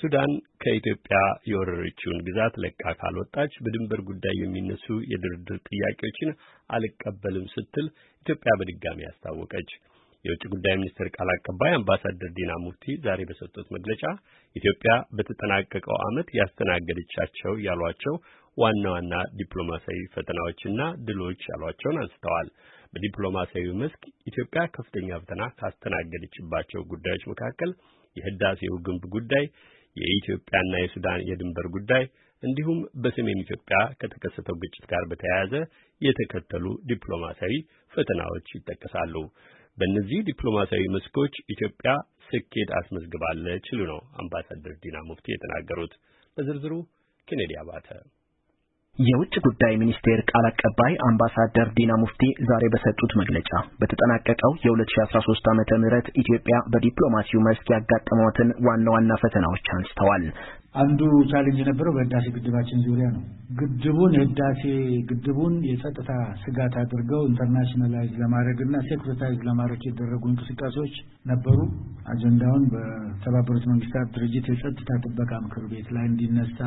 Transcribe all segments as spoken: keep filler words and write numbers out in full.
ሱዳን ከኢትዮጵያ የወረረችውን ግዛት ለቃ ካልወጣች በድንበር ጉዳይ የሚነሱ የድርድር ጥያቄዎችን አልቀበልም ስትል ኢትዮጵያ በድጋሚ አስታወቀች። የውጭ ጉዳይ ሚኒስቴር ቃል አቀባይ አምባሳደር ዲና ሙፍቲ ዛሬ በሰጡት መግለጫ ኢትዮጵያ በተጠናቀቀው ዓመት ያስተናገደቻቸው ያሏቸው ዋና ዋና ዲፕሎማሲያዊ ፈተናዎችና ድሎች ያሏቸውን አንስተዋል። በዲፕሎማሲያዊ መስክ ኢትዮጵያ ከፍተኛ ፈተና ካስተናገደችባቸው ጉዳዮች መካከል የህዳሴው ግንብ ጉዳይ፣ የኢትዮጵያና የሱዳን የድንበር ጉዳይ እንዲሁም በሰሜን ኢትዮጵያ ከተከሰተው ግጭት ጋር በተያያዘ የተከተሉ ዲፕሎማሲያዊ ፈተናዎች ይጠቀሳሉ። በእነዚህ ዲፕሎማሲያዊ መስኮች ኢትዮጵያ ስኬት አስመዝግባለች ሲሉ ነው አምባሳደር ዲና ሙፍቲ የተናገሩት። ለዝርዝሩ ኬኔዲ አባተ። የውጭ ጉዳይ ሚኒስቴር ቃል አቀባይ አምባሳደር ዲና ሙፍቲ ዛሬ በሰጡት መግለጫ በተጠናቀቀው የ2013 ዓመተ ምህረት ኢትዮጵያ በዲፕሎማሲው መስክ ያጋጠሟትን ዋና ዋና ፈተናዎች አንስተዋል። አንዱ ቻሌንጅ የነበረው በህዳሴ ግድባችን ዙሪያ ነው። ግድቡን ህዳሴ ግድቡን የጸጥታ ስጋት አድርገው ኢንተርናሽናላይዝ ለማድረግና ሴኩሪታይዝ ለማድረግ የተደረጉ እንቅስቃሴዎች ነበሩ። አጀንዳውን በተባበሩት መንግስታት ድርጅት የጸጥታ ጥበቃ ምክር ቤት ላይ እንዲነሳ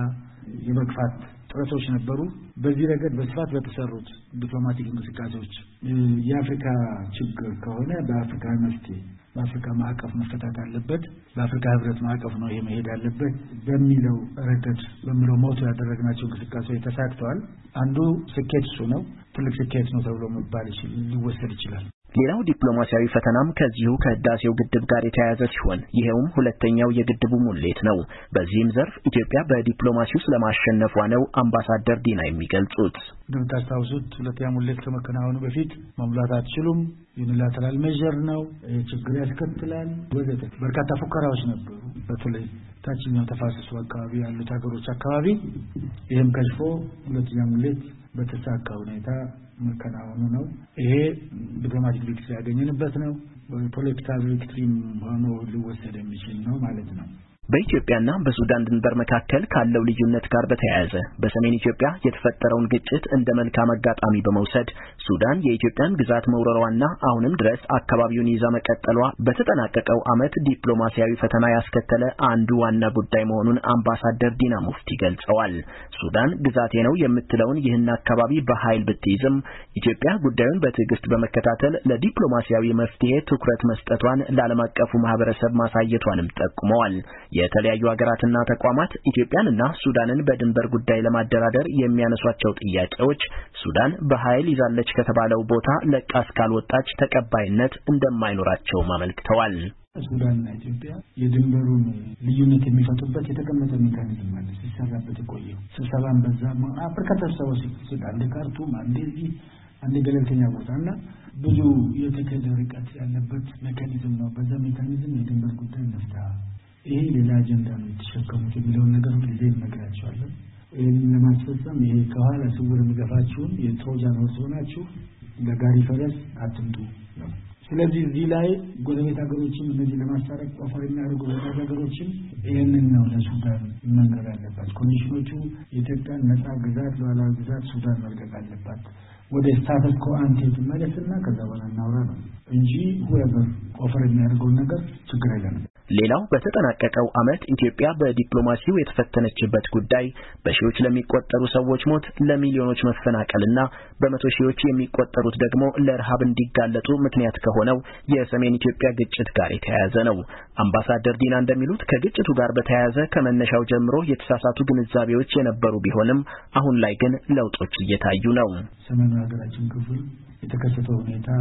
የመግፋት ጥረቶች ነበሩ። በዚህ ረገድ በስፋት በተሰሩት ዲፕሎማቲክ እንቅስቃሴዎች የአፍሪካ ችግር ከሆነ በአፍሪካ መፍትሄ በአፍሪካ ማዕቀፍ መፈታት አለበት፣ በአፍሪካ ህብረት ማዕቀፍ ነው ይሄ መሄድ አለበት በሚለው ረገድ በሚለው ሞቶ ያደረግናቸው እንቅስቃሴዎች ተሳክተዋል። አንዱ ስኬት እሱ ነው። ትልቅ ስኬት ነው ተብሎ መባል ሊወሰድ ይችላል። ሌላው ዲፕሎማሲያዊ ፈተናም ከዚሁ ከህዳሴው ግድብ ጋር የተያያዘ ሲሆን ይሄውም ሁለተኛው የግድቡ ሙሌት ነው። በዚህም ዘርፍ ኢትዮጵያ በዲፕሎማሲው ስለማሸነፏ ነው አምባሳደር ዲና የሚገልጹት። እንደምታስታውሱት ሁለተኛ ሙሌት ከመከናወኑ በፊት መሙላት አትችሉም፣ ዩኒላተራል ሜዥር ነው፣ ችግር ያስከትላል ወዘተ በርካታ ፉከራዎች ነበሩ። በተለይ ታችኛው ተፋሰሱ አካባቢ ያሉት ሀገሮች አካባቢ ይሄም ከሽፎ ሁለተኛ ሙሌት በተሳካ ሁኔታ መከናወኑ ነው። ይሄ ዲፕሎማቲክ ቪክትሪ ያገኘንበት ነው። ፖለቲካል ቪክትሪም ሆኖ ሊወሰድ የሚችል ነው ማለት ነው። በኢትዮጵያና በሱዳን ድንበር መካከል ካለው ልዩነት ጋር በተያያዘ በሰሜን ኢትዮጵያ የተፈጠረውን ግጭት እንደ መልካም አጋጣሚ በመውሰድ ሱዳን የኢትዮጵያን ግዛት መውረሯና አሁንም ድረስ አካባቢውን ይዛ መቀጠሏ በተጠናቀቀው ዓመት ዲፕሎማሲያዊ ፈተና ያስከተለ አንዱ ዋና ጉዳይ መሆኑን አምባሳደር ዲና ሙፍቲ ገልጸዋል። ሱዳን ግዛቴ ነው የምትለውን ይህን አካባቢ በኃይል ብትይዝም ኢትዮጵያ ጉዳዩን በትዕግስት በመከታተል ለዲፕሎማሲያዊ መፍትሄ ትኩረት መስጠቷን ለዓለም አቀፉ ማህበረሰብ ማሳየቷንም ጠቁመዋል። የተለያዩ ሀገራትና ተቋማት ኢትዮጵያንና ሱዳንን በድንበር ጉዳይ ለማደራደር የሚያነሷቸው ጥያቄዎች ሱዳን በኃይል ይዛለች ከተባለው ቦታ ለቃ እስካልወጣች ተቀባይነት እንደማይኖራቸው አመልክተዋል። ሱዳንና ኢትዮጵያ የድንበሩን ልዩነት የሚፈቱበት የተቀመጠ ሜካኒዝም አለ። ሲሰራበት የቆየው ስብሰባን በዛም አፍሪካ ተሰባሰቡ ሱዳን ለካርቱም አንዴዚህ አንዴ ገለልተኛ ቦታና ብዙ የተከደ ርቀት ያለበት ሜካኒዝም ነው። በዛ ሜካኒዝም የድንበር ጉዳይ ነፍታ ይሄ ሌላ አጀንዳ ነው የተሸከሙት የሚለውን ነገር ሁልጊዜ እነግራቸዋለሁ። ይህንን ለማስፈጸም ይሄ ከኋላ ስውር የሚገፋችሁን የትሮጃን ሆርስ ሆናችሁ ለጋሪ ፈረስ አትምጡ ነው። ስለዚህ እዚህ ላይ ጎረቤት ሀገሮችን እነዚህ ለማስታረቅ ኦፈር የሚያደርጉ ጎረቤት ሀገሮችን ይህንን ነው ለሱዳን መንገድ አለባት። ኮንዲሽኖቹ የኢትዮጵያን ነጻ ግዛት ሉዓላዊ ግዛት ሱዳን መልቀቅ አለባት። ወደ ስታተስ ኮ አንቴ ትመለስና ከዛ በኋላ እናውራ ነው እንጂ ሁሉ ኦፈር የሚያደርገው ነገር ችግር የለም። ሌላው በተጠናቀቀው ዓመት ኢትዮጵያ በዲፕሎማሲው የተፈተነችበት ጉዳይ በሺዎች ለሚቆጠሩ ሰዎች ሞት፣ ለሚሊዮኖች መፈናቀልና በመቶ ሺዎች የሚቆጠሩት ደግሞ ለረሃብ እንዲጋለጡ ምክንያት ከሆነው የሰሜን ኢትዮጵያ ግጭት ጋር የተያያዘ ነው። አምባሳደር ዲና እንደሚሉት ከግጭቱ ጋር በተያያዘ ከመነሻው ጀምሮ የተሳሳቱ ግንዛቤዎች የነበሩ ቢሆንም አሁን ላይ ግን ለውጦች እየታዩ ነው። ሰሜኑ ሀገራችን ክፍል የተከሰተው ሁኔታ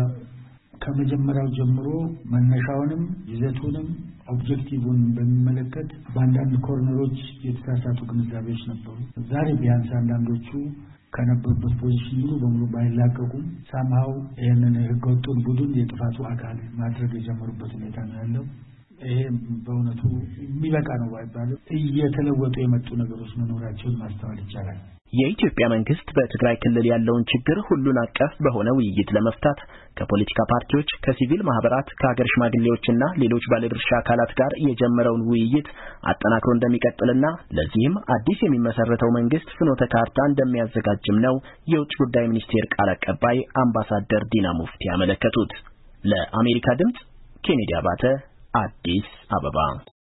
ከመጀመሪያው ጀምሮ መነሻውንም ይዘቱንም ኦብጀክቲቭን በሚመለከት በአንዳንድ ኮርነሮች የተሳሳቱ ግንዛቤዎች ነበሩ። ዛሬ ቢያንስ አንዳንዶቹ ከነበሩበት ፖዚሽን ሙሉ በሙሉ ባይላቀቁም ሳምሃው ይህንን ህገወጡን ቡድን የጥፋቱ አካል ማድረግ የጀመሩበት ሁኔታ ነው ያለው። ይሄ በእውነቱ የሚበቃ ነው ባይባልም እየተለወጡ የመጡ ነገሮች መኖራቸውን ማስተዋል ይቻላል። የኢትዮጵያ መንግስት በትግራይ ክልል ያለውን ችግር ሁሉን አቀፍ በሆነ ውይይት ለመፍታት ከፖለቲካ ፓርቲዎች፣ ከሲቪል ማህበራት፣ ከሀገር ሽማግሌዎችና ሌሎች ባለድርሻ አካላት ጋር የጀመረውን ውይይት አጠናክሮ እንደሚቀጥልና ለዚህም አዲስ የሚመሰረተው መንግስት ፍኖተ ካርታ እንደሚያዘጋጅም ነው የውጭ ጉዳይ ሚኒስቴር ቃል አቀባይ አምባሳደር ዲና ሙፍቲ ያመለከቱት። ለአሜሪካ ድምጽ ኬኔዲ አባተ አዲስ አበባ